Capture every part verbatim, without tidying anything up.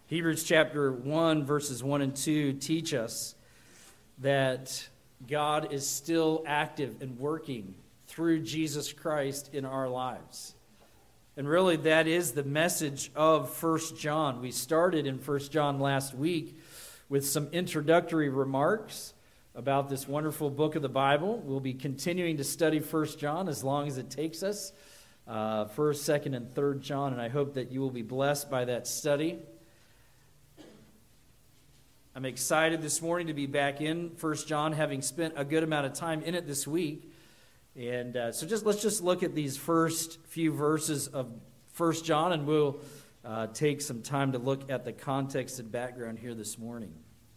Hebrews chapter one, verses one and two teach us that God is still active and working through Jesus Christ in our lives. And really, that is the message of First John. We started in First John last week with some introductory remarks about this wonderful book of the Bible. We'll be continuing to study First John as long as it takes us, uh, First, Second, and Third John, and I hope that you will be blessed by that study. I'm excited this morning to be back in First John, having spent a good amount of time in it this week. And uh, so just let's just look at these first few verses of First John, and we'll uh, take some time to look at the context and background here this morning.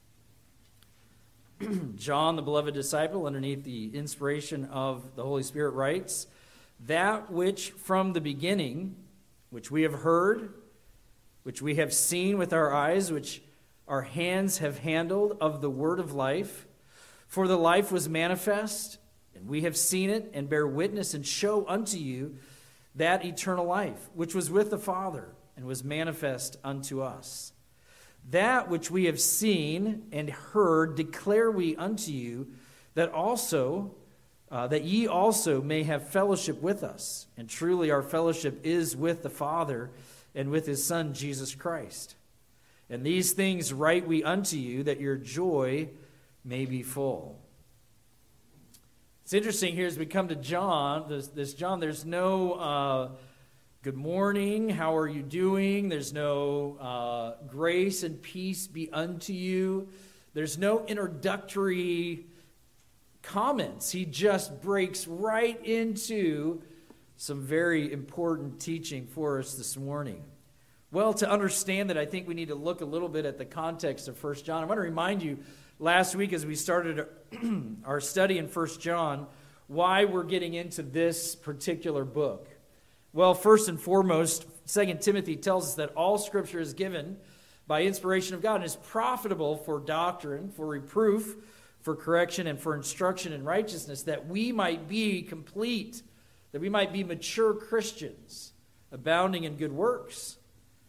John, the beloved disciple, underneath the inspiration of the Holy Spirit, writes, "That which from the beginning, which we have heard, which we have seen with our eyes, which our hands have handled of the word of life, for the life was manifest, and we have seen it, and bear witness, and show unto you that eternal life, which was with the Father, and was manifest unto us. That which we have seen and heard declare we unto you, that also, uh, that ye also may have fellowship with us. And truly our fellowship is with the Father, and with his Son, Jesus Christ. And these things write we unto you, that your joy may be full." It's interesting here as we come to John, this, this John, there's no uh, good morning, how are you doing? There's no uh, grace and peace be unto you. There's no introductory comments. He just breaks right into some very important teaching for us this morning. Well, to understand that, I think we need to look a little bit at the context of First John. I want to remind you, last week as we started our study in First John, why we're getting into this particular book. Well, first and foremost, Second Timothy tells us that all Scripture is given by inspiration of God and is profitable for doctrine, for reproof, for correction, and for instruction in righteousness, that we might be complete, that we might be mature Christians, abounding in good works.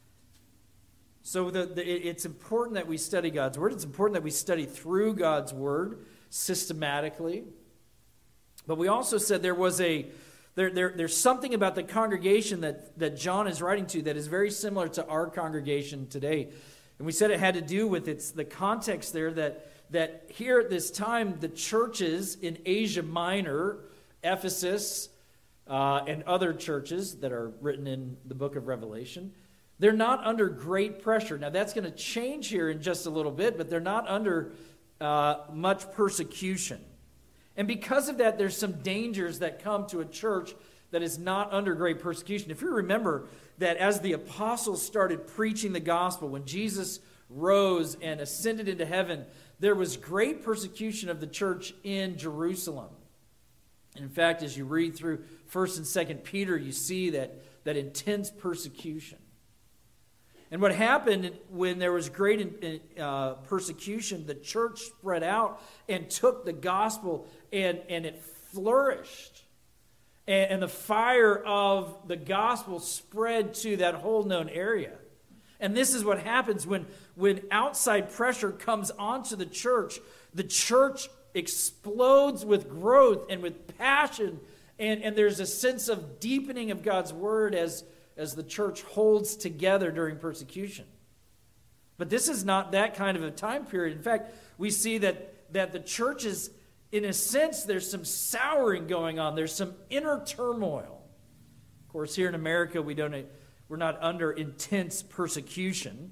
So the, the, it's important that we study God's Word. It's important that we study through God's Word systematically. But we also said there was a there, there there's something about the congregation that, that John is writing to that is very similar to our congregation today. And we said it had to do with it's the context there that that here at this time the churches in Asia Minor, Ephesus, uh, and other churches that are written in the book of Revelation, they're not under great pressure. Now, that's going to change here in just a little bit, but they're not under uh, much persecution. And because of that, there's some dangers that come to a church that is not under great persecution. If you remember that as the apostles started preaching the gospel, when Jesus rose and ascended into heaven, there was great persecution of the church in Jerusalem. And in fact, as you read through First and Second Peter, you see that, that intense persecution. And what happened when there was great uh, persecution, the church spread out and took the gospel and, and it flourished. And, and the fire of the gospel spread to that whole known area. And this is what happens when, when outside pressure comes onto the church. The church explodes with growth and with passion. And, and there's a sense of deepening of God's word as as the church holds together during persecution. But this is not that kind of a time period. In fact, we see that, that the church is, in a sense, there's some souring going on. There's some inner turmoil. Of course, here in America, we don't, we're not under intense persecution.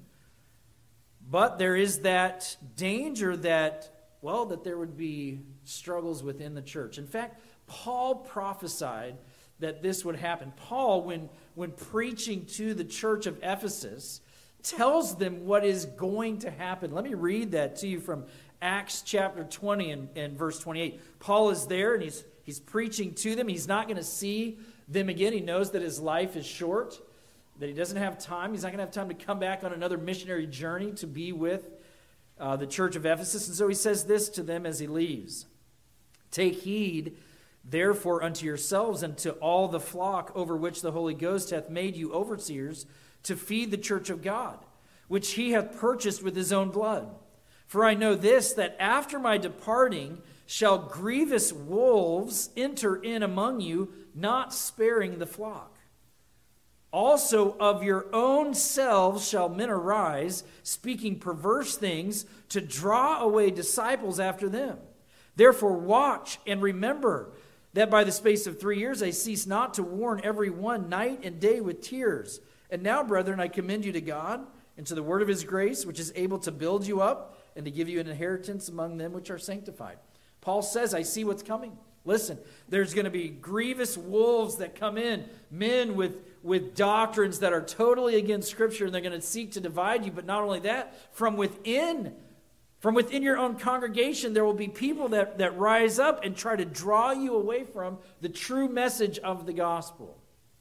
But there is that danger that, well, that there would be struggles within the church. In fact, Paul prophesied that this would happen. Paul, when, when preaching to the church of Ephesus, tells them what is going to happen. Let me read that to you from Acts chapter twenty and, and verse twenty-eight. Paul is there and he's, he's preaching to them. He's not going to see them again. He knows that his life is short, that he doesn't have time. He's not going to have time to come back on another missionary journey to be with uh, the church of Ephesus. And so he says this to them as he leaves. "Take heed therefore unto yourselves and to all the flock over which the Holy Ghost hath made you overseers, to feed the church of God, which he hath purchased with his own blood. For I know this, that after my departing shall grievous wolves enter in among you, not sparing the flock. Also of your own selves shall men arise, speaking perverse things, to draw away disciples after them. Therefore watch and remember that by the space of three years I cease not to warn every one night and day with tears. And now, brethren, I commend you to God and to the word of his grace, which is able to build you up and to give you an inheritance among them which are sanctified. Paul says, I see what's coming. Listen, there's going to be grievous wolves that come in, men with, with doctrines that are totally against Scripture, and they're going to seek to divide you. But not only that, from within, from within your own congregation, there will be people that, that rise up and try to draw you away from the true message of the gospel.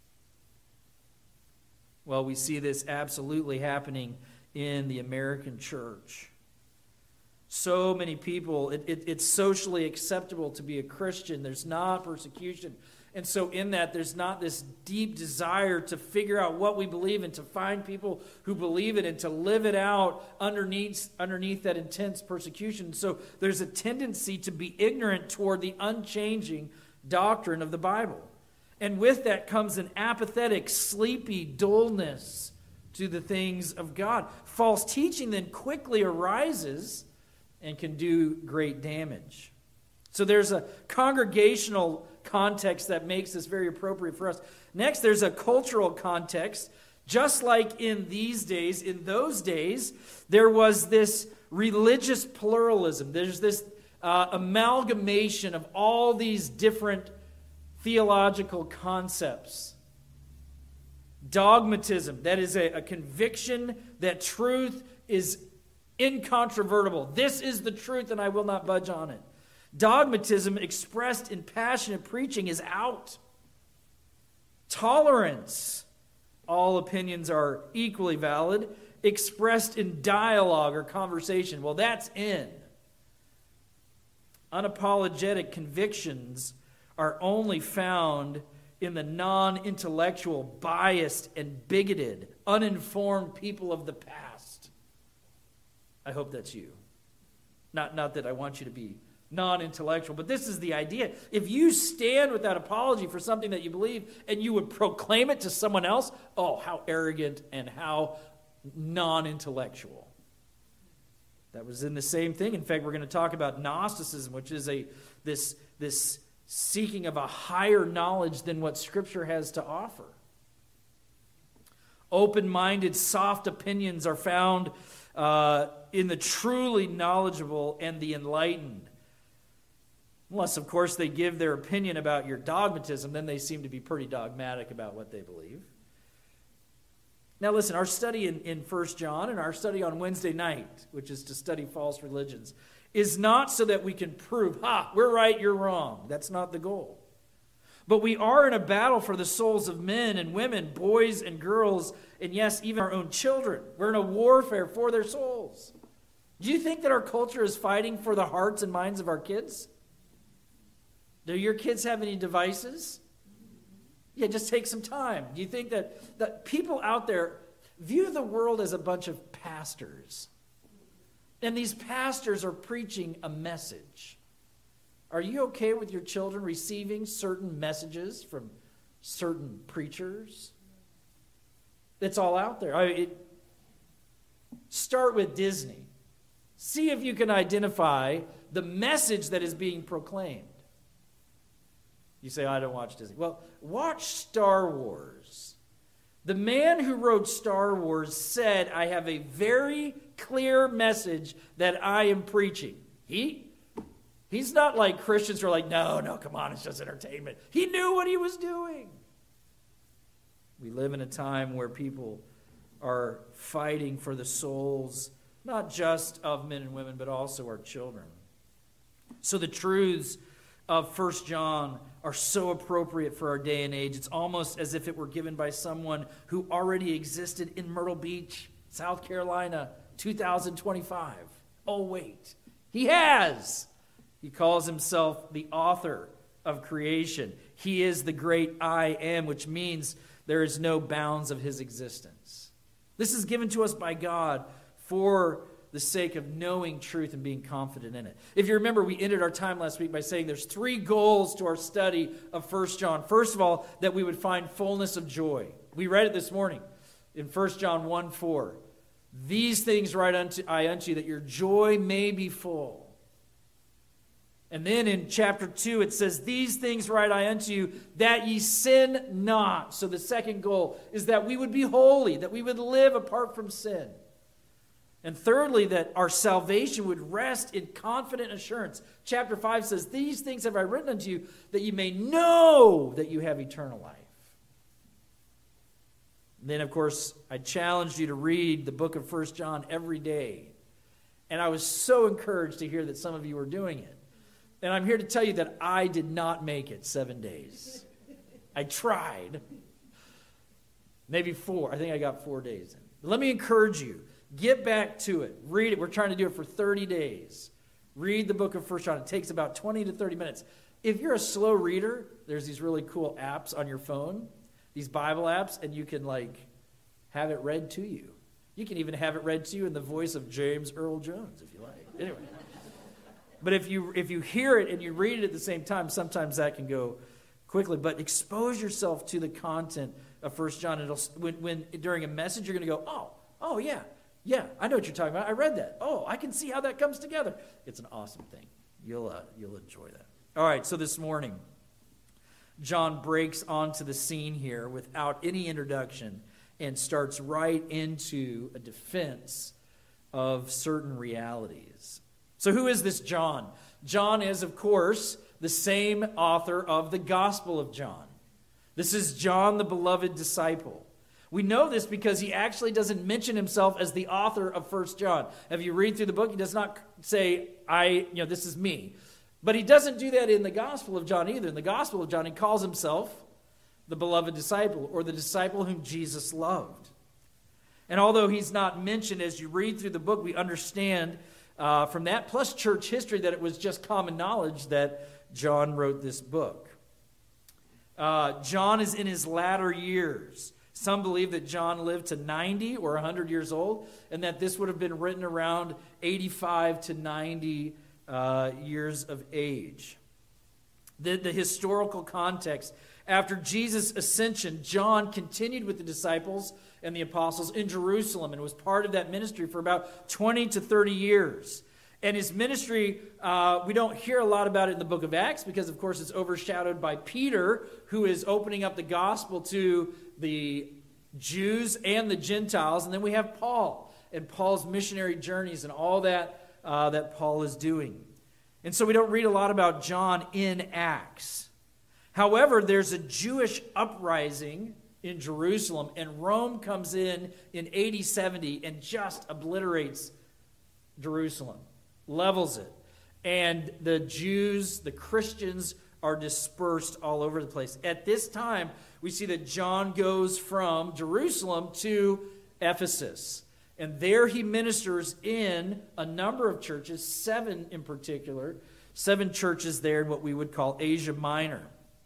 Well, we see this absolutely happening in the American church. So many people, it, it, it's socially acceptable to be a Christian. There's not persecution. And so in that, there's not this deep desire to figure out what we believe and to find people who believe it and to live it out underneath, underneath that intense persecution. So there's a tendency to be ignorant toward the unchanging doctrine of the Bible. And with that comes an apathetic, sleepy dullness to the things of God. False teaching then quickly arises and can do great damage. So there's a congregational context that makes this very appropriate for us. Next, there's a cultural context. Just like in these days, in those days, there was this religious pluralism. There's this uh, amalgamation of all these different theological concepts. Dogmatism, that is a, a conviction that truth is incontrovertible. This is the truth and I will not budge on it. Dogmatism expressed in passionate preaching is out. Tolerance, all opinions are equally valid, expressed in dialogue or conversation, well, that's in. Unapologetic convictions are only found in the non-intellectual, biased, and bigoted, uninformed people of the past. I hope that's you. Not, not that I want you to be non-intellectual, but this is the idea. If you stand without apology for something that you believe and you would proclaim it to someone else, oh, how arrogant and how non-intellectual. That was in the same thing. In fact, we're going to talk about Gnosticism, which is a this, this seeking of a higher knowledge than what Scripture has to offer. Open-minded, soft opinions are found uh, in the truly knowledgeable and the enlightened. Unless, of course, they give their opinion about your dogmatism, then they seem to be pretty dogmatic about what they believe. Now listen, our study in, in First John and our study on Wednesday night, which is to study false religions, is not so that we can prove, ha, we're right, you're wrong. That's not the goal. But we are in a battle for the souls of men and women, boys and girls, and yes, even our own children. We're in a warfare for their souls. Do you think that our culture is fighting for the hearts and minds of our kids? Do your kids have any devices? Yeah, just take some time. Do you think that, that people out there view the world as a bunch of pastors? And these pastors are preaching a message. Are you okay with your children receiving certain messages from certain preachers? It's all out there. I mean, it, start with Disney. See if you can identify the message that is being proclaimed. You say, oh, I don't watch Disney. Well, watch Star Wars. The man who wrote Star Wars said, I have a very clear message that I am preaching. He, he's not like Christians who are like, no, no, come on, it's just entertainment. He knew what he was doing. We live in a time where people are fighting for the souls, not just of men and women, but also our children. So the truths of First John are so appropriate for our day and age. It's almost as if it were given by someone who already existed in Myrtle Beach, South Carolina, two thousand twenty-five. Oh, wait. He has. He calls himself the author of creation. He is the great I am, which means there is no bounds of his existence. This is given to us by God for the sake of knowing truth and being confident in it. If you remember, we ended our time last week by saying there's three goals to our study of First John. First of all, that we would find fullness of joy. We read it this morning in First John one four. These things write unto, I unto you, that your joy may be full. And then in chapter two, it says, these things write I unto you, that ye sin not. So the second goal is that we would be holy, that we would live apart from sin. And thirdly, that our salvation would rest in confident assurance. Chapter five says, these things have I written unto you, that you may know that you have eternal life. And then, of course, I challenged you to read the book of First John every day. And I was so encouraged to hear that some of you were doing it. And I'm here to tell you that I did not make it seven days. I tried. Maybe four. I think I got four days in. But let me encourage you. Get back to it. Read it. We're trying to do it for thirty days. Read the book of First John. It takes about twenty to thirty minutes. If you're a slow reader, there's these really cool apps on your phone, these Bible apps, and you can like have it read to you. You can even have it read to you in the voice of James Earl Jones, if you like. Anyway. But if you if you hear it and you read it at the same time, sometimes that can go quickly. But expose yourself to the content of First John. It'll, when, when during a message, you're going to go, oh, oh, yeah. Yeah, I know what you're talking about. I read that. Oh, I can see how that comes together. It's an awesome thing. You'll uh, you'll enjoy that. All right, so this morning, John breaks onto the scene here without any introduction and starts right into a defense of certain realities. So who is this John? John is, of course, the same author of the Gospel of John. This is John, the beloved disciple. We know this because he actually doesn't mention himself as the author of First John. If you read through the book, he does not say, I, you know, this is me. But he doesn't do that in the Gospel of John either. In the Gospel of John, he calls himself the beloved disciple, or the disciple whom Jesus loved. And although he's not mentioned as you read through the book, we understand uh, from that, plus church history, that it was just common knowledge that John wrote this book. Uh, John is in his latter years. Some believe that John lived to ninety or one hundred years old, and that this would have been written around eighty-five to ninety uh, years of age. The, the historical context. After Jesus' ascension, John continued with the disciples and the apostles in Jerusalem and was part of that ministry for about twenty to thirty years. And his ministry, uh, we don't hear a lot about it in the book of Acts because, of course, it's overshadowed by Peter, who is opening up the gospel to the Jews and the Gentiles. And then we have Paul and Paul's missionary journeys and all that uh, that Paul is doing. And so we don't read a lot about John in Acts. However, there's a Jewish uprising in Jerusalem, and Rome comes in in A D seventy and just obliterates Jerusalem. Levels it. And the Jews, the Christians, are dispersed all over the place. At this time, we see that John goes from Jerusalem to Ephesus. And there he ministers in a number of churches, seven in particular, seven churches there in what we would call Asia Minor.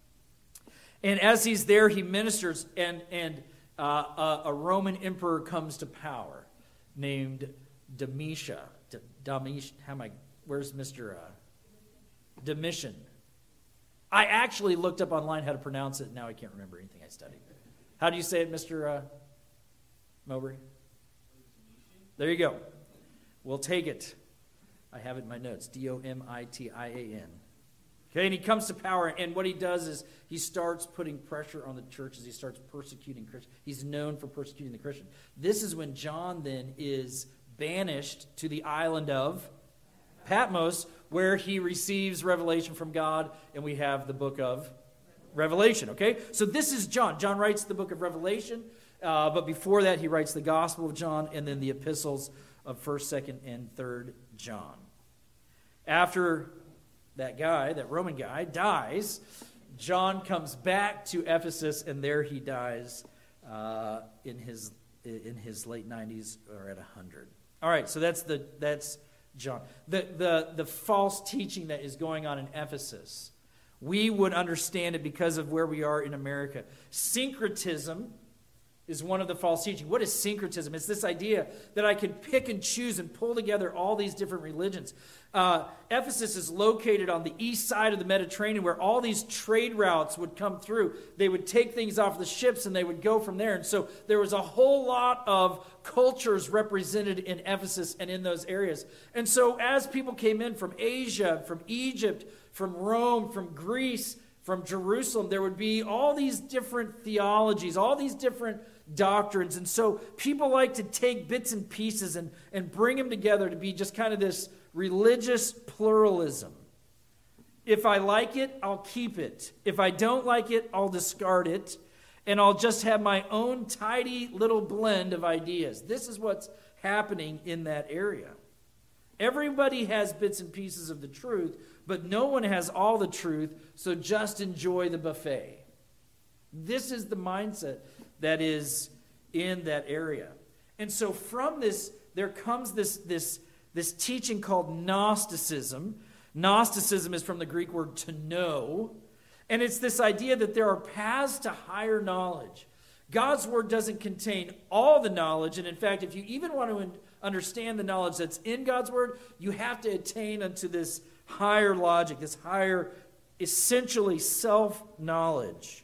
And as he's there, he ministers, and, and uh, a, a Roman emperor comes to power named Domitian. Domitian, how am I, where's Mister Uh, Domitian? I actually looked up online how to pronounce it, and now I can't remember anything I studied. How do you say it, Mister Uh, Mowbray? There you go. We'll take it. I have it in my notes. D O M I T I A N. Okay, and he comes to power, and what he does is he starts putting pressure on the churches. He starts persecuting Christians. He's known for persecuting the Christian. This is when John then is banished to the island of Patmos, where he receives revelation from God, and we have the book of Revelation, okay? So this is John. John writes the book of Revelation, uh, but before that he writes the Gospel of John and then the epistles of first, second, and third John. After that guy, that Roman guy, dies, John comes back to Ephesus, and there he dies uh, in his in his late nineties or at one hundred. All right, so that's the that's John. The, the, the false teaching that is going on in Ephesus, we would understand it because of where we are in America. Syncretism is one of the false teaching. What is syncretism? It's this idea that I can pick and choose and pull together all these different religions. Uh, Ephesus is located on the east side of the Mediterranean where all these trade routes would come through. They would take things off the ships and they would go from there. And so there was a whole lot of cultures represented in Ephesus and in those areas. And so as people came in from Asia, from Egypt, from Rome, from Greece, from Jerusalem, there would be all these different theologies, all these different doctrines. And so people like to take bits and pieces and, and bring them together to be just kind of this religious pluralism. If I like it, I'll keep it. If I don't like it, I'll discard it. And I'll just have my own tidy little blend of ideas. This is what's happening in that area. Everybody has bits and pieces of the truth, but no one has all the truth, so just enjoy the buffet. This is the mindset that is in that area. And so from this, there comes this, this, this teaching called Gnosticism. Gnosticism is from the Greek word to know, and it's this idea that there are paths to higher knowledge. God's word doesn't contain all the knowledge, and in fact, if you even want to understand the knowledge that's in God's word, you have to attain unto this higher logic, this higher, essentially self-knowledge,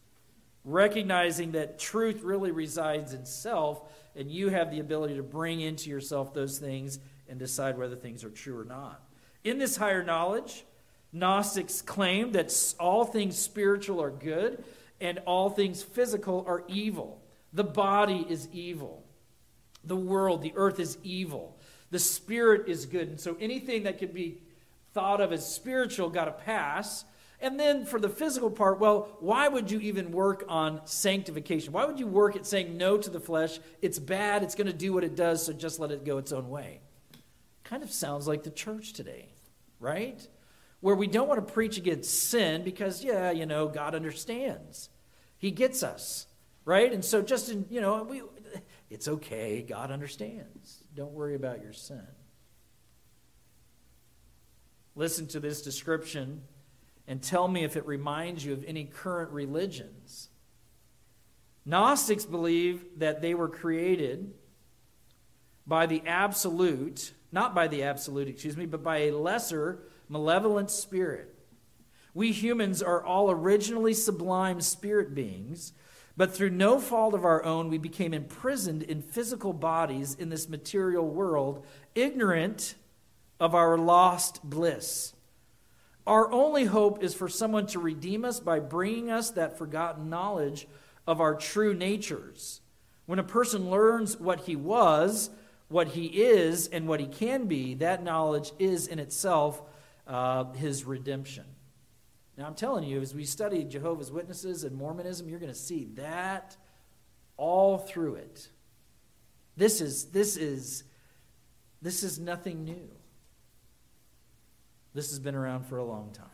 recognizing that truth really resides in self, and you have the ability to bring into yourself those things and decide whether things are true or not. In this higher knowledge, Gnostics claim that all things spiritual are good and all things physical are evil. The body is evil. The world, the earth is evil. The spirit is good. And so anything that could be thought of as spiritual got to pass. And then for the physical part, well, why would you even work on sanctification? Why would you work at saying no to the flesh? It's bad. It's going to do what it does, so just let it go its own way. Kind of sounds like the church today, right? Where we don't want to preach against sin because, yeah, you know, God understands. He gets us, right? And so just, in, you know, we, it's okay. God understands. Don't worry about your sin. Listen to this description and tell me if it reminds you of any current religions. Gnostics believe that they were created by the absolute, not by the absolute, excuse me, but by a lesser malevolent spirit. We humans are all originally sublime spirit beings, but through no fault of our own, we became imprisoned in physical bodies in this material world, ignorant of our lost bliss. Our only hope is for someone to redeem us by bringing us that forgotten knowledge of our true natures. When a person learns what he was, what he is, and what he can be, that knowledge is in itself uh, his redemption. Now, I'm telling you, as we study Jehovah's Witnesses and Mormonism, you're going to see that all through it. This is, this is, this is nothing new. This has been around for a long time.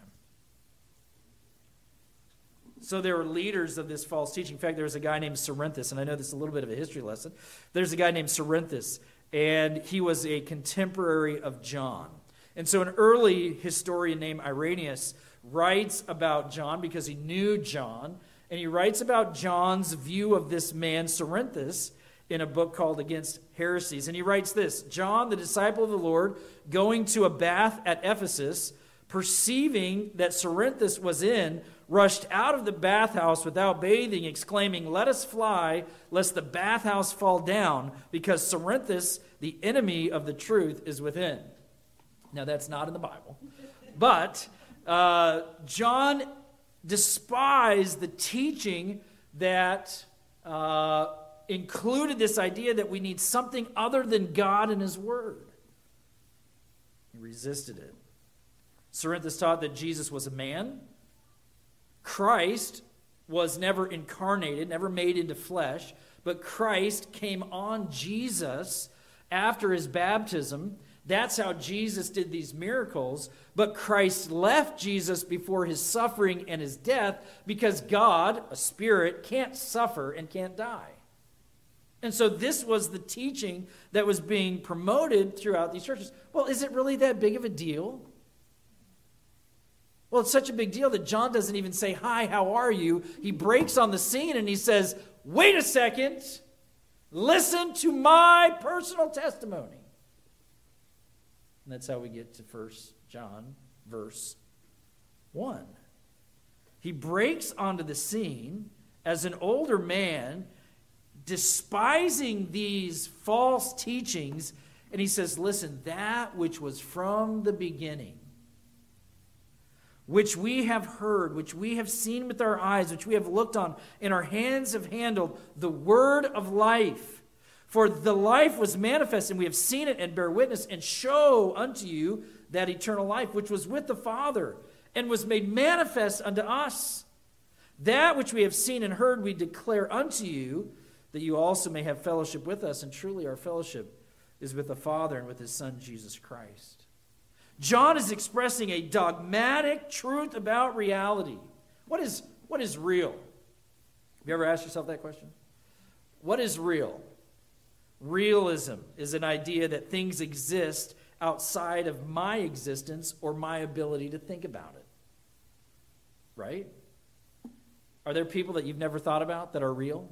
So there were leaders of this false teaching. In fact, there was a guy named Cerinthus, and I know this is a little bit of a history lesson. There's a guy named Cerinthus, and he was a contemporary of John. And so an early historian named Irenaeus writes about John because he knew John, and he writes about John's view of this man, Cerinthus, in a book called Against Heresies. And he writes this: John, the disciple of the Lord, going to a bath at Ephesus, perceiving that Cerinthus was in, rushed out of the bathhouse without bathing, exclaiming, "Let us fly, lest the bathhouse fall down, because Cerinthus, the enemy of the truth, is within." Now, that's not in the Bible. But uh, John despised the teaching that uh, included this idea that we need something other than God and His Word. He resisted it. Cerinthus taught that Jesus was a man. Christ was never incarnated, never made into flesh, but Christ came on Jesus after his baptism. That's how Jesus did these miracles. But Christ left Jesus before his suffering and his death because God, a spirit, can't suffer and can't die. And so this was the teaching that was being promoted throughout these churches. Well, is it really that big of a deal? Well, it's such a big deal that John doesn't even say, "Hi, how are you?" He breaks on the scene and he says, wait a second, listen to my personal testimony. And that's how we get to First John, verse one. He breaks onto the scene as an older man, despising these false teachings, and he says, listen, that which was from the beginning, which we have heard, which we have seen with our eyes, which we have looked on, and our hands have handled, the word of life. For the life was manifest, and we have seen it and bear witness, and show unto you that eternal life, which was with the Father, and was made manifest unto us. That which we have seen and heard we declare unto you, that you also may have fellowship with us. And truly our fellowship is with the Father and with his Son, Jesus Christ. John is expressing a dogmatic truth about reality. What is, what is real? Have you ever asked yourself that question? What is real? Realism is an idea that things exist outside of my existence or my ability to think about it. Right? Are there people that you've never thought about that are real?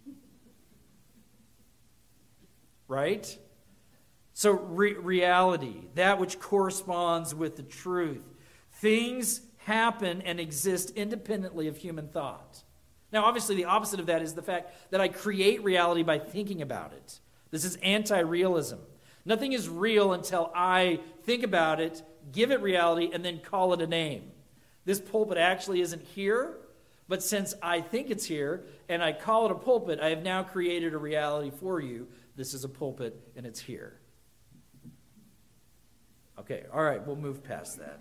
Right? So re- reality, that which corresponds with the truth. Things happen and exist independently of human thought. Now, obviously, the opposite of that is the fact that I create reality by thinking about it. This is anti-realism. Nothing is real until I think about it, give it reality, and then call it a name. This pulpit actually isn't here, but since I think it's here and I call it a pulpit, I have now created a reality for you. This is a pulpit and it's here. Okay, all right, we'll move past that.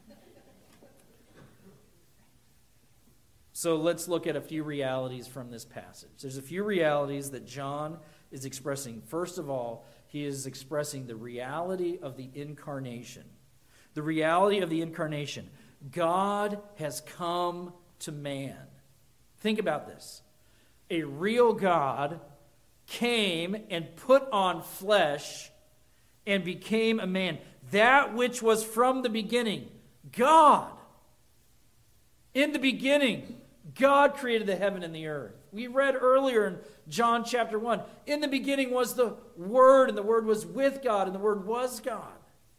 So let's look at a few realities from this passage. There's a few realities that John is expressing. First of all, he is expressing the reality of the incarnation. The reality of the incarnation. God has come to man. Think about this. A real God came and put on flesh and became a man. That which was from the beginning, God. In the beginning, God created the heaven and the earth. We read earlier in John chapter one, in the beginning was the Word, and the Word was with God, and the Word was God.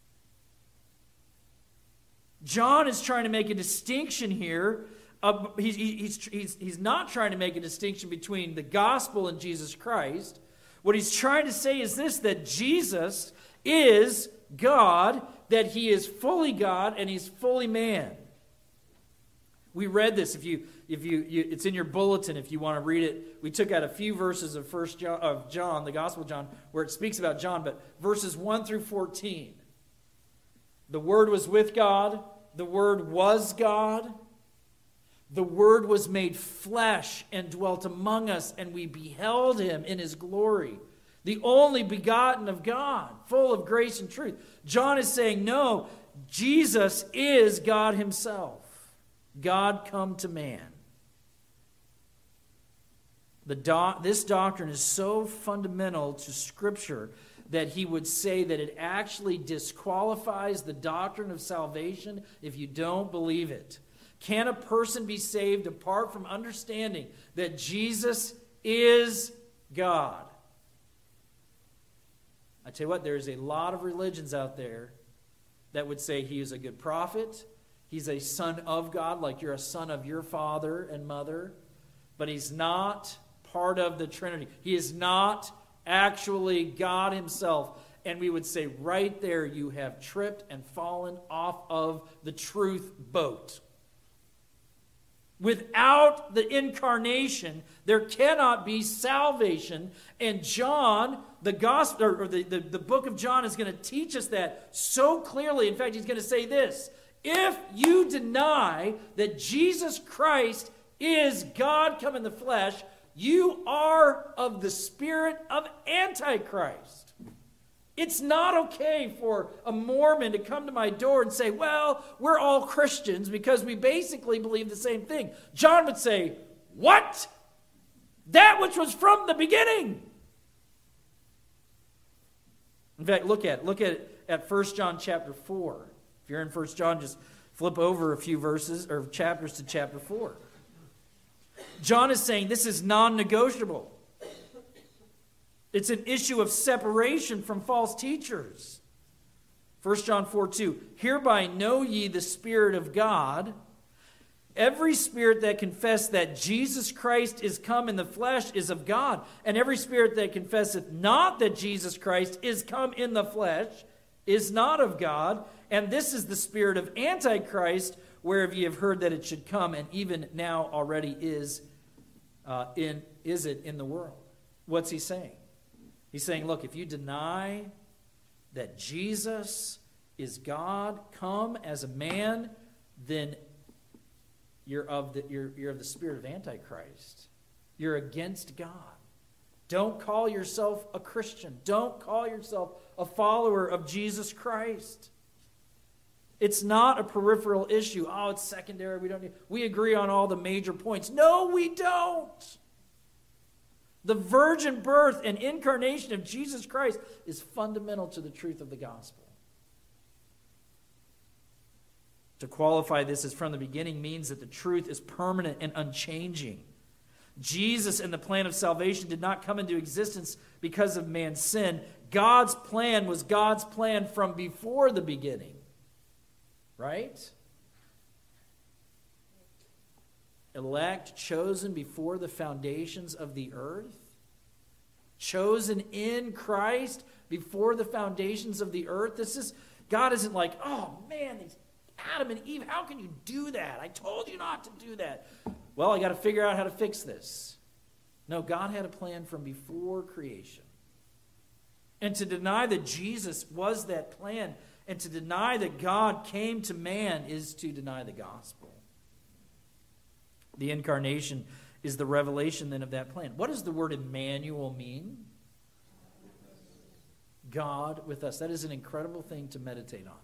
John is trying to make a distinction here. Uh, he's, he's, he's, he's not trying to make a distinction between the gospel and Jesus Christ. What he's trying to say is this, that Jesus is God, that he is fully God and he's fully man. We read this. If you, if you, you, it's in your bulletin. If you want to read it, we took out a few verses of First John, of John, the Gospel of John, where it speaks about John. But verses one through fourteen. The Word was with God. The Word was God. The Word was made flesh and dwelt among us, and we beheld him in his glory. The only begotten of God, full of grace and truth. John is saying, no, Jesus is God himself. God come to man. The do- this doctrine is so fundamental to Scripture that he would say that it actually disqualifies the doctrine of salvation if you don't believe it. Can a person be saved apart from understanding that Jesus is God? I tell you what, there's a lot of religions out there that would say he is a good prophet. He's a son of God, like you're a son of your father and mother. But he's not part of the Trinity. He is not actually God himself. And we would say right there you have tripped and fallen off of the truth boat. Without the incarnation, there cannot be salvation. And John, the gospel, or the, the, the book of John is going to teach us that so clearly. In fact, he's going to say this. If you deny that Jesus Christ is God come in the flesh, you are of the spirit of Antichrist. It's not okay for a Mormon to come to my door and say, well, we're all Christians because we basically believe the same thing. John would say, what? That which was from the beginning. In fact, look at it. Look at it at First John chapter four. If you're in First John, just flip over a few verses or chapters to chapter four. John is saying this is non-negotiable. It's an issue of separation from false teachers. First John four two, hereby know ye the Spirit of God. Every spirit that confess that Jesus Christ is come in the flesh is of God, and every spirit that confesseth not that Jesus Christ is come in the flesh is not of God, and this is the spirit of Antichrist, whereof ye have heard that it should come, and even now already is uh, in is it in the world. What's he saying? He's saying, look, if you deny that Jesus is God, come as a man, then you're of the you're, you're of the spirit of Antichrist. You're against God. Don't call yourself a Christian. Don't call yourself a follower of Jesus Christ. It's not a peripheral issue. Oh, it's secondary. We don't need, we agree on all the major points. No, we don't. The virgin birth and incarnation of Jesus Christ is fundamental to the truth of the gospel. To qualify this as from the beginning means that the truth is permanent and unchanging. Jesus and the plan of salvation did not come into existence because of man's sin. God's plan was God's plan from before the beginning. Right? Elect, chosen before the foundations of the earth. Chosen in Christ before the foundations of the earth. This is, God isn't like, oh man, these Adam and Eve, how can you do that? I told you not to do that. Well, I got to figure out how to fix this. No, God had a plan from before creation. And to deny that Jesus was that plan, and to deny that God came to man, is to deny the gospel. The incarnation is the revelation then of that plan. What does the word Emmanuel mean? God with us. That is an incredible thing to meditate on.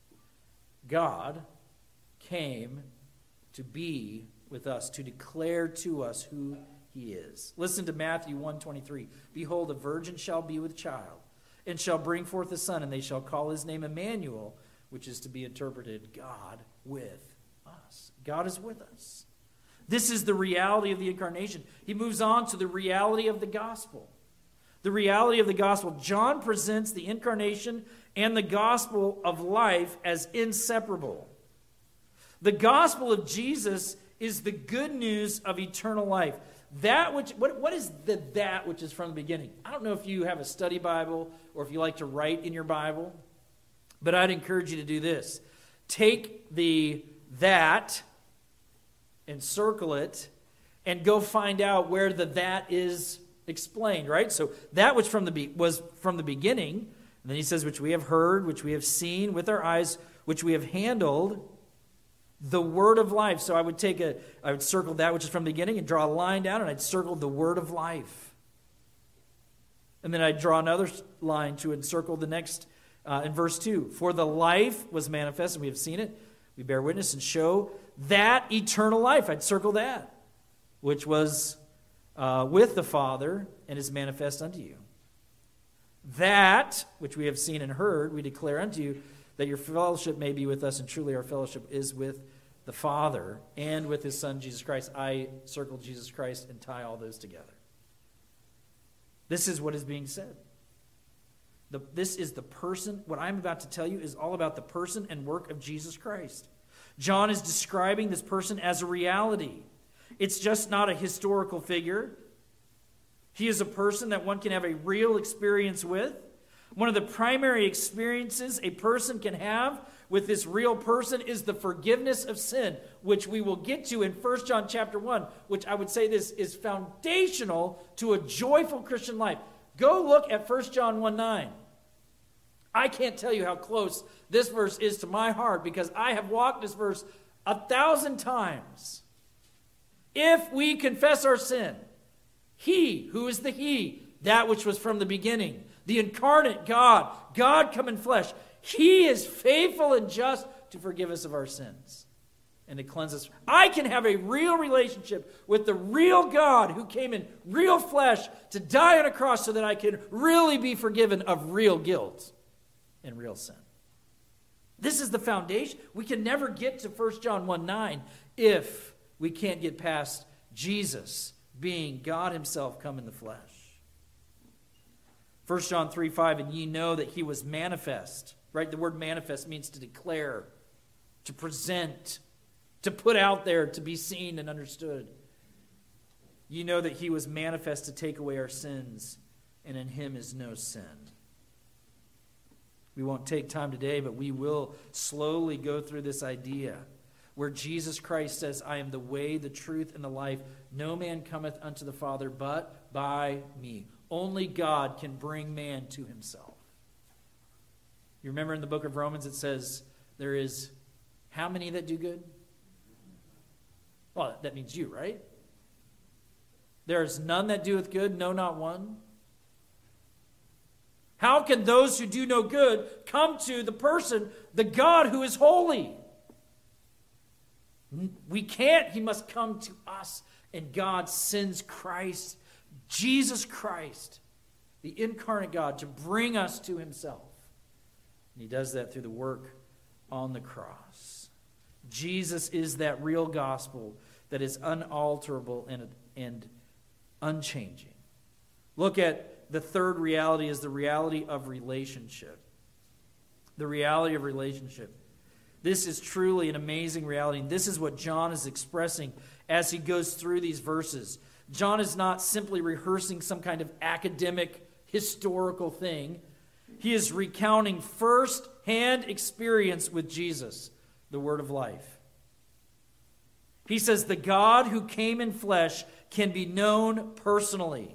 God came to be with us, to declare to us who he is. Listen to Matthew one twenty-three. Behold, a virgin shall be with child, and shall bring forth a son, and they shall call his name Emmanuel, which is to be interpreted, God with us. God is with us. This is the reality of the incarnation. He moves on to the reality of the gospel. The reality of the gospel. John presents the incarnation and the gospel of life as inseparable. The gospel of Jesus is the good news of eternal life. That which, what, what is the that which is from the beginning? I don't know if you have a study Bible or if you like to write in your Bible, but I'd encourage you to do this. Take the that and circle it and go find out where the that is explained, right? So that which from the be, was from the beginning, and then he says, which we have heard, which we have seen with our eyes, which we have handled, the word of life. So I would take a, I would circle that which is from the beginning and draw a line down, and I'd circle the word of life. And then I'd draw another line to encircle the next, uh, in verse two. For the life was manifest, and we have seen it. We bear witness and show that eternal life. I'd circle that, which was uh, with the Father and is manifest unto you. That which we have seen and heard, we declare unto you, that your fellowship may be with us, and truly our fellowship is with the Father and with his Son, Jesus Christ. I circle Jesus Christ and tie all those together. This is what is being said. The, this is the person, what I'm about to tell you is all about the person and work of Jesus Christ. John is describing this person as a reality. It's just not a historical figure. He is a person that one can have a real experience with. One of the primary experiences a person can have with this real person is the forgiveness of sin, which we will get to in First John chapter one, which I would say this is foundational to a joyful Christian life. Go look at First John one nine. I can't tell you how close this verse is to my heart because I have walked this verse a thousand times. If we confess our sin, he, who is the he, that which was from the beginning, the incarnate God, God come in flesh, he is faithful and just to forgive us of our sins and to cleanse us. I can have a real relationship with the real God who came in real flesh to die on a cross so that I can really be forgiven of real guilt and real sin. This is the foundation. We can never get to First John one nine if we can't get past Jesus being God himself come in the flesh. First John three five, and ye know that he was manifest. Right? The word manifest means to declare, to present, to put out there, to be seen and understood. You know that he was manifest to take away our sins, and in him is no sin. We won't take time today, but we will slowly go through this idea where Jesus Christ says, I am the way, the truth, and the life. No man cometh unto the Father but by me. Only God can bring man to himself. You remember in the book of Romans it says there is how many that do good? Well, that means you, right? There is none that doeth good, no, not one. How can those who do no good come to the person, the God who is holy? We can't. He must come to us. And God sends Christ, Jesus Christ, the incarnate God, to bring us to himself. And he does that through the work on the cross. Jesus is that real gospel that is unalterable and, and unchanging. Look at the third reality is the reality of relationship. The reality of relationship. This is truly an amazing reality. And this is what John is expressing as he goes through these verses. John is not simply rehearsing some kind of academic, historical thing. He is recounting first-hand experience with Jesus, the Word of life. He says the God who came in flesh can be known personally.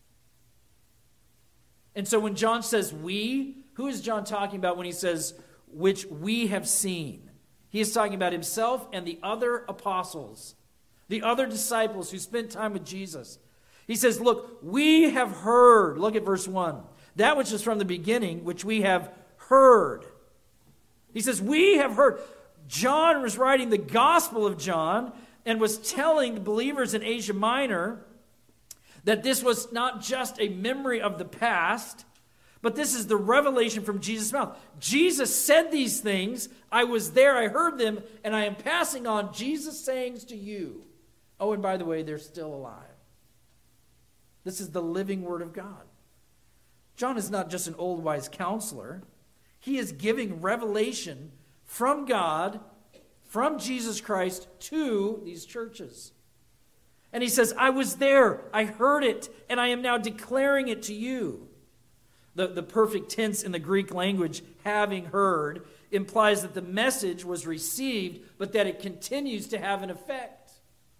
And so when John says we, who is John talking about when he says, which we have seen? He is talking about himself and the other apostles, the other disciples who spent time with Jesus. He says, look, we have heard, look at verse one, that which is from the beginning, which we have heard. He says, we have heard. John was writing the Gospel of John and was telling the believers in Asia Minor that this was not just a memory of the past, but this is the revelation from Jesus' mouth. Jesus said these things. I was there, I heard them, and I am passing on Jesus' sayings to you. Oh, and by the way, they're still alive. This is the living Word of God. John is not just an old wise counselor. He is giving revelation from God, from Jesus Christ, to these churches. And he says, I was there, I heard it, and I am now declaring it to you. The, the perfect tense in the Greek language, having heard, implies that the message was received, but that it continues to have an effect.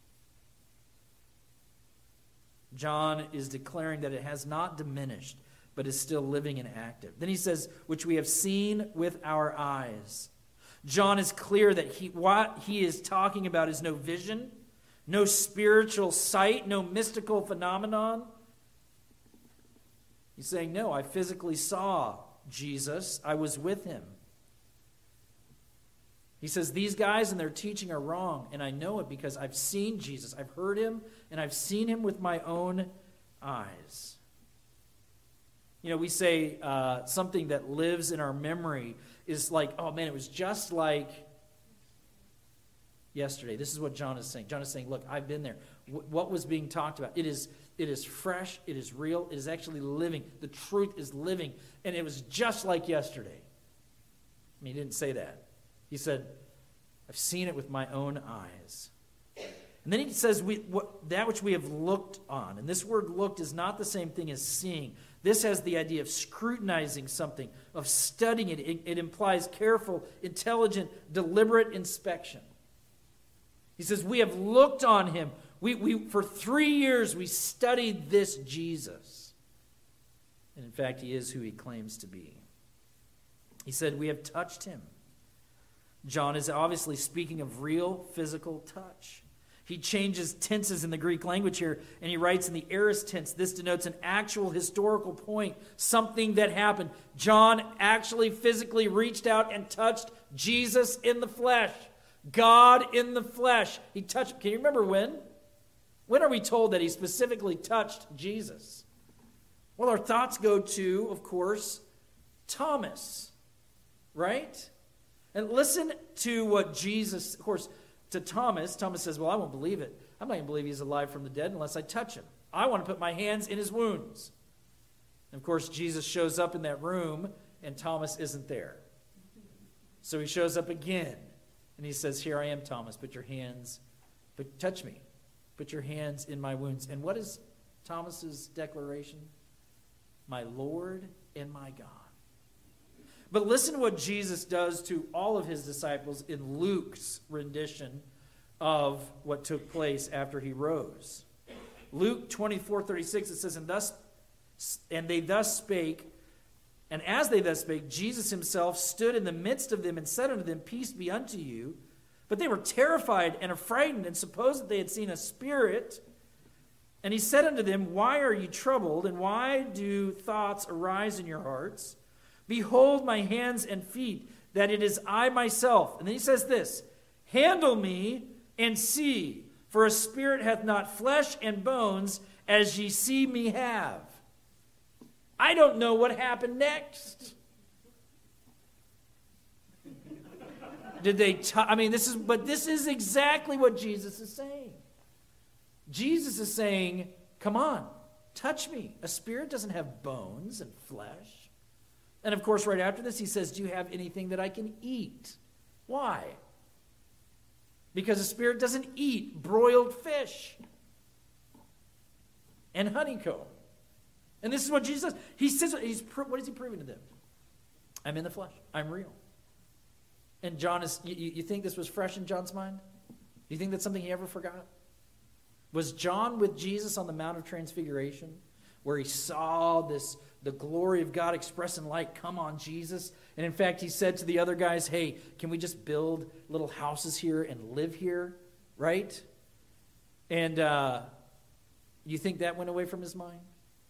John is declaring that it has not diminished, but is still living and active. Then he says, which we have seen with our eyes. John is clear that he, what he is talking about is no vision, no spiritual sight, no mystical phenomenon. He's saying, no, I physically saw Jesus. I was with him. He says, these guys and their teaching are wrong, and I know it because I've seen Jesus. I've heard him, and I've seen him with my own eyes. You know, we say uh, something that lives in our memory is like, oh man, it was just like yesterday. This is what John is saying. John is saying, look, I've been there. W- what was being talked about? It is, it is fresh. It is real. It is actually living. The truth is living. And it was just like yesterday. I mean, he didn't say that. He said, I've seen it with my own eyes. And then he says, we, what, that which we have looked on. And this word looked is not the same thing as seeing. This has the idea of scrutinizing something, of studying it. It, it implies careful, intelligent, deliberate inspection. He says, we have looked on him. We, we, for three years, we studied this Jesus. And in fact, he is who he claims to be. He said, we have touched him. John is obviously speaking of real physical touch. He changes tenses in the Greek language here, and he writes in the aorist tense. This denotes an actual historical point, something that happened. John actually physically reached out and touched Jesus in the flesh. God in the flesh. He touched, can you remember when? When are we told that he specifically touched Jesus? Well, our thoughts go to, of course, Thomas, right? And listen to what Jesus, of course, to Thomas, Thomas says, well, I won't believe it I'm not going to believe he's alive from the dead unless I touch him. I want to put my hands in his wounds. And of course, Jesus shows up in that room, and Thomas isn't there. So he shows up again, and he says, here I am, Thomas, put your hands, but touch me. Put your hands in my wounds. And what is Thomas's declaration? My Lord and my God. But listen to what Jesus does to all of his disciples in Luke's rendition of what took place after he rose. Luke twenty-four thirty-six, it says, and thus and they thus spake, and as they thus spake, Jesus himself stood in the midst of them and said unto them, peace be unto you. But they were terrified and affrighted, and supposed that they had seen a spirit. And he said unto them, why are you troubled, and why do thoughts arise in your hearts? Behold my hands and feet, that it is I myself. And then he says this, handle me and see, for a spirit hath not flesh and bones, as ye see me have. I don't know what happened next. Did they, t- I mean, this is, but this is exactly what Jesus is saying. Jesus is saying, come on, touch me. A spirit doesn't have bones and flesh. And of course, right after this, he says, do you have anything that I can eat? Why? Because a spirit doesn't eat broiled fish and honeycomb. And this is what Jesus says. He says, he's, what is he proving to them? I'm in the flesh. I'm real. And John is, you, you think this was fresh in John's mind? Do you think that's something he ever forgot? Was John with Jesus on the Mount of Transfiguration, where he saw this, the glory of God expressed in light come on Jesus? And in fact, he said to the other guys, hey, can we just build little houses here and live here, right? And uh, you think that went away from his mind?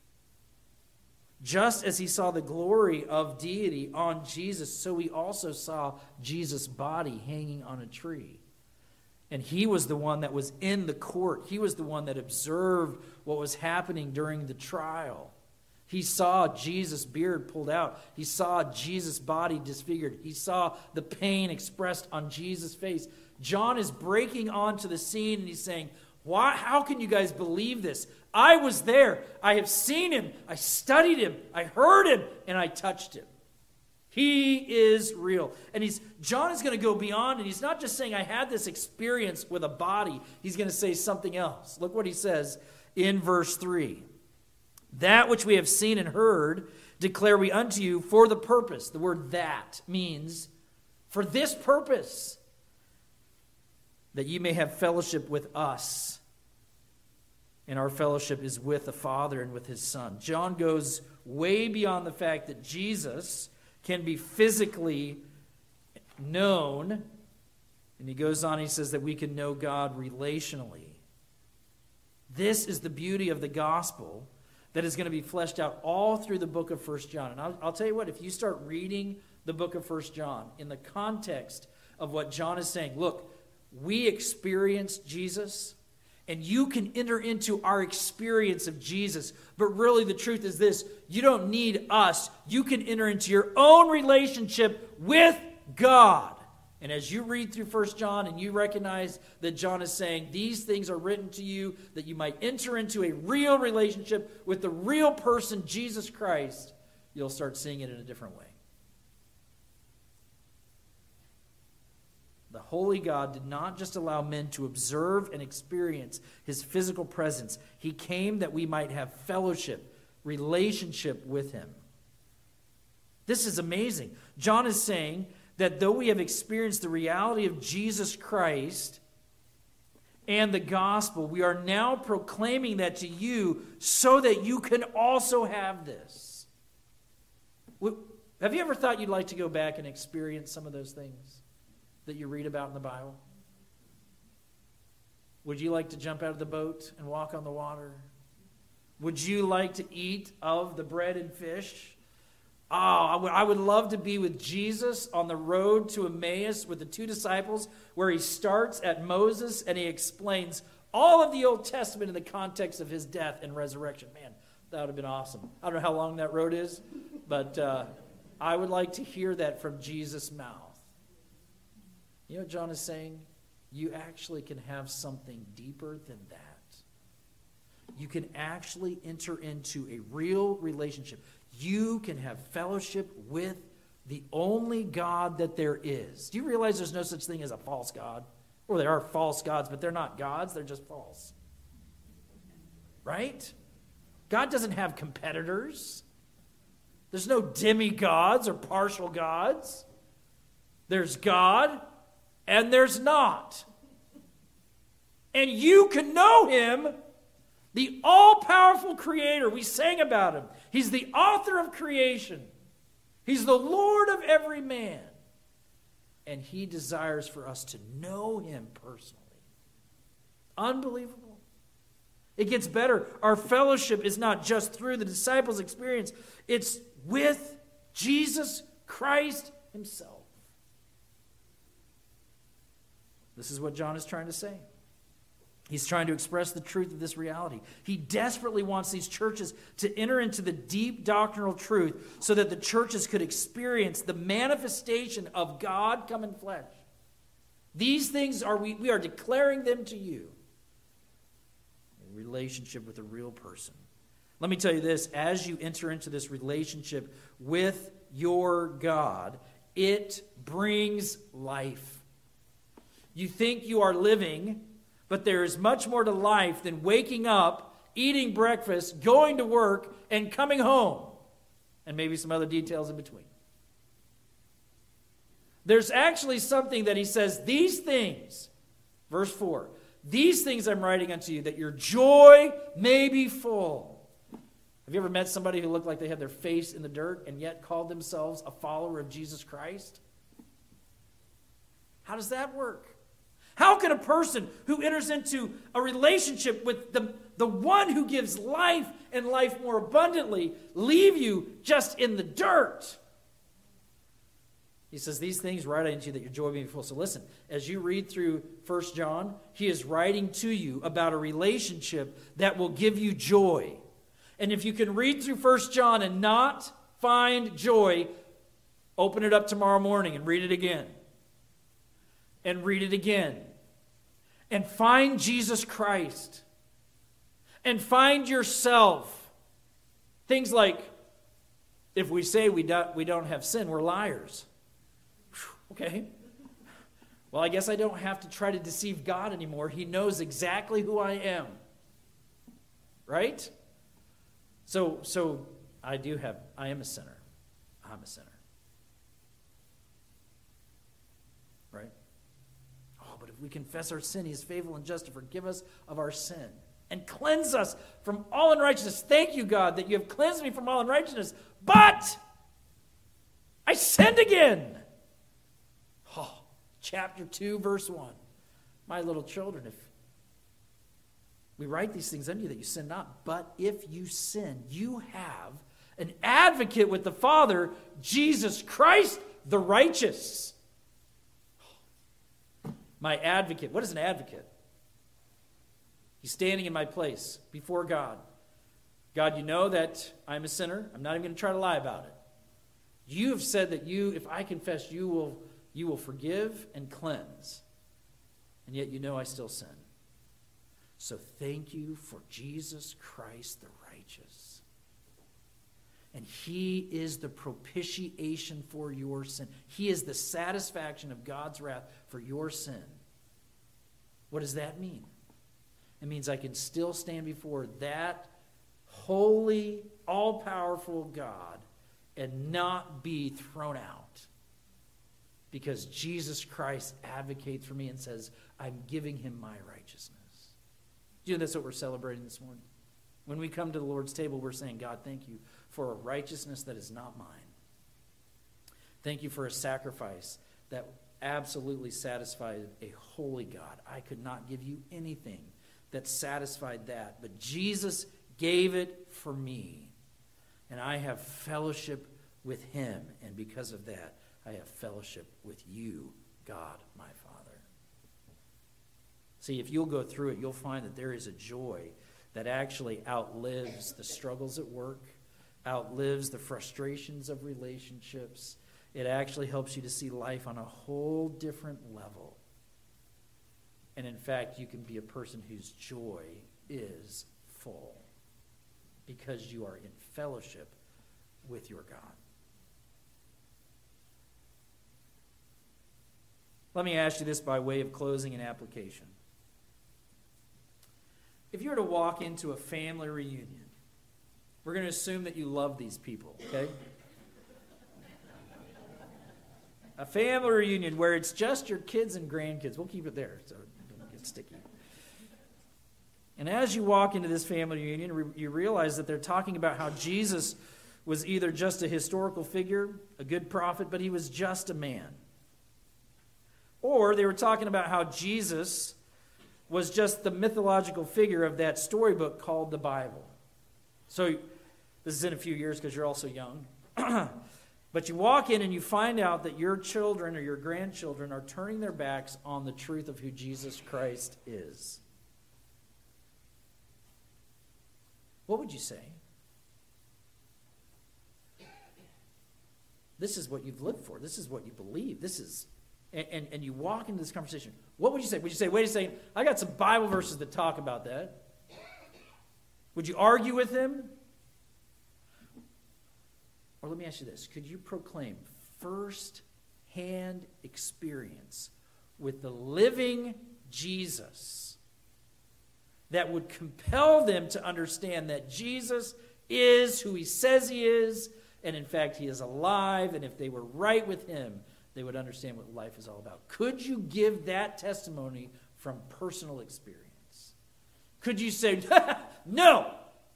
Just as he saw the glory of deity on Jesus, so he also saw Jesus' body hanging on a tree. And he was the one that was in the court. He was the one that observed what was happening during the trial. He saw Jesus' beard pulled out. He saw Jesus' body disfigured. He saw the pain expressed on Jesus' face. John is breaking onto the scene, and he's saying, Why, how can you guys believe this? I was there. I have seen him. I studied him. I heard him, and I touched him. He is real. And he's John is going to go beyond, and he's not just saying, I had this experience with a body. He's going to say something else. Look what he says in verse three. That which we have seen and heard declare we unto you for the purpose. The word that means for this purpose, that ye may have fellowship with us. And our fellowship is with the Father and with his Son. John goes way beyond the fact that Jesus can be physically known. And he goes on, he says that we can know God relationally. This is the beauty of the gospel that is going to be fleshed out all through the book of First John. And I'll, I'll tell you what, if you start reading the book of First John in the context of what John is saying, look, we experienced Jesus, and you can enter into our experience of Jesus. But really the truth is this, you don't need us. You can enter into your own relationship with God. And as you read through First John and you recognize that John is saying these things are written to you that you might enter into a real relationship with the real person, Jesus Christ, you'll start seeing it in a different way. The holy God did not just allow men to observe and experience his physical presence. He came that we might have fellowship, relationship with him. This is amazing. John is saying that though we have experienced the reality of Jesus Christ and the gospel, we are now proclaiming that to you so that you can also have this. Have you ever thought you'd like to go back and experience some of those things that you read about in the Bible? Would you like to jump out of the boat and walk on the water? Would you like to eat of the bread and fish? Oh, I would, I would love to be with Jesus on the road to Emmaus with the two disciples, where he starts at Moses and he explains all of the Old Testament in the context of his death and resurrection. Man, that would have been awesome. I don't know how long that road is, but uh, I would like to hear that from Jesus' mouth. You know what John is saying? you actually can have something deeper than that. You can actually enter into a real relationship. You can have fellowship with the only God that there is. Do you realize there's no such thing as a false God? Or there are false gods, but they're not gods, they're just false. Right? God doesn't have competitors. There's no demigods or partial gods. There's God, and there's not. And you can know him, the all-powerful creator. We sang about him. He's the author of creation. He's the Lord of every man. And he desires for us to know him personally. Unbelievable. It gets better. Our fellowship is not just through the disciples' experience. It's with Jesus Christ himself. This is what John is trying to say. He's trying to express the truth of this reality. He desperately wants these churches to enter into the deep doctrinal truth so that the churches could experience the manifestation of God come in flesh. These things are, we, we are declaring them to you. A relationship with a real person. Let me tell you this, as you enter into this relationship with your God, it brings life. You think you are living, but there is much more to life than waking up, eating breakfast, going to work, and coming home. And maybe some other details in between. There's actually something that he says, these things, verse four, these things I'm writing unto you, that your joy may be full. Have you ever met somebody who looked like they had their face in the dirt and yet called themselves a follower of Jesus Christ? How does that work? How can a person who enters into a relationship with the, the one who gives life and life more abundantly leave you just in the dirt? He says, these things write unto you that your joy may be full. So listen, as you read through First John, he is writing to you about a relationship that will give you joy. And if you can read through First John and not find joy, open it up tomorrow morning and read it again. And read it again. And find Jesus Christ. And find yourself. Things like, if we say we don't, we don't have sin, we're liars. Okay. Well, I guess I don't have to try to deceive God anymore. He knows exactly who I am. Right? So, so I do have, I am a sinner. I'm a sinner. Right? Oh, but if we confess our sin, he is faithful and just to forgive us of our sin and cleanse us from all unrighteousness. Thank you, God, that you have cleansed me from all unrighteousness. But I sinned again. Oh, chapter two, verse one. My little children, if we write these things unto you that you sin not, but if you sin, you have an advocate with the Father, Jesus Christ, the righteous. My advocate. What is an advocate? He's standing in my place before God. God, you know that I'm a sinner. I'm not even going to try to lie about it. You have said that you, if I confess, you will, you will forgive and cleanse. And yet you know I still sin. So thank you for Jesus Christ the righteous. And he is the propitiation for your sin. He is the satisfaction of God's wrath for your sin. What does that mean? It means I can still stand before that holy, all-powerful God and not be thrown out. Because Jesus Christ advocates for me and says, I'm giving him my righteousness. Do you know that's what we're celebrating this morning? When we come to the Lord's table, we're saying, God, thank you for a righteousness that is not mine. Thank you for a sacrifice that absolutely satisfied a holy God. I could not give you anything that satisfied that, but Jesus gave it for me. And I have fellowship with him, and because of that, I have fellowship with you, God, my Father. See, if you'll go through it, you'll find that there is a joy that actually outlives the struggles at work, outlives the frustrations of relationships. It actually helps you to see life on a whole different level. And in fact, you can be a person whose joy is full because you are in fellowship with your God. Let me ask you this by way of closing and application. If you were to walk into a family reunion, we're going to assume that you love these people, okay? A family reunion where it's just your kids and grandkids. We'll keep it there so it doesn't get sticky. And as you walk into this family reunion, you realize that they're talking about how Jesus was either just a historical figure, a good prophet, but he was just a man. Or they were talking about how Jesus was just the mythological figure of that storybook called the Bible. So this is in a few years because you're also young. But you walk in and you find out that your children or your grandchildren are turning their backs on the truth of who Jesus Christ is. What would you say? This is what you've lived for. This is what you believe. This is, and, and, and you walk into this conversation. What would you say? Would you say, wait a second, I got some Bible verses that talk about that? Would you argue with him? Or let me ask you this. Could you proclaim first-hand experience with the living Jesus that would compel them to understand that Jesus is who he says he is, and in fact he is alive, and if they were right with him, they would understand what life is all about? Could you give that testimony from personal experience? Could you say, no,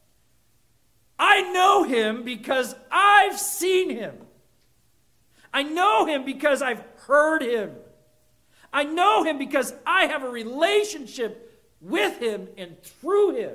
I know him because I've seen him. I know him because I've heard him. I know him because I have a relationship with him and through him.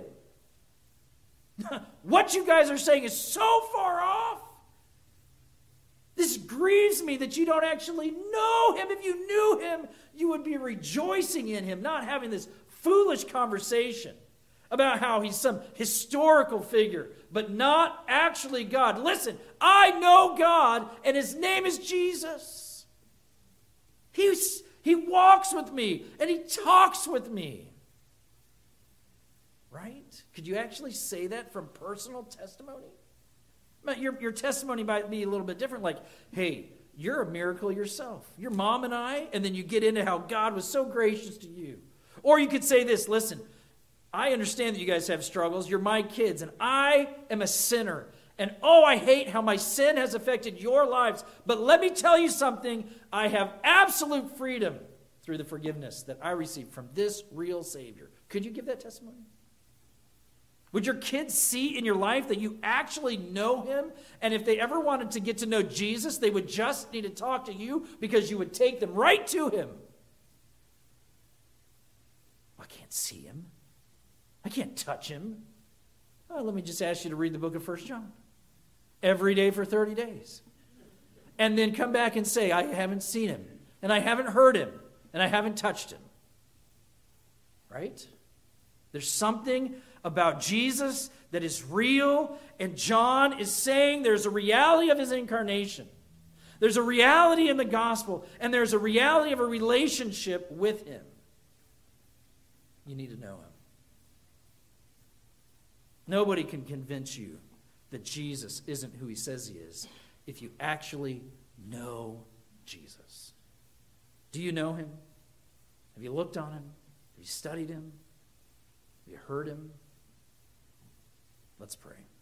What you guys are saying is so far off. This grieves me that you don't actually know him. If you knew him, you would be rejoicing in him, not having this foolish conversation about how he's some historical figure, but not actually God. Listen, I know God, and his name is Jesus. He's, he walks with me, and he talks with me. Right? Could you actually say that from personal testimony? Your, your testimony might be a little bit different, like, hey, you're a miracle yourself. Your mom and I, and then you get into how God was so gracious to you. Or you could say this, listen, I understand that you guys have struggles. You're my kids, and I am a sinner. And oh, I hate how my sin has affected your lives. But let me tell you something. I have absolute freedom through the forgiveness that I received from this real Savior. Could you give that testimony? Would your kids see in your life that you actually know him? And if they ever wanted to get to know Jesus, they would just need to talk to you because you would take them right to him. I can't see him. I can't touch him. Well, let me just ask you to read the book of First John every day for thirty days. And then come back and say, I haven't seen him, and I haven't heard him, and I haven't touched him. Right? There's something about Jesus that is real, and John is saying there's a reality of his incarnation. There's a reality in the gospel, and there's a reality of a relationship with him. You need to know him. Nobody can convince you that Jesus isn't who he says he is if you actually know Jesus. Do you know him? Have you looked on him? Have you studied him? Have you heard him? Let's pray.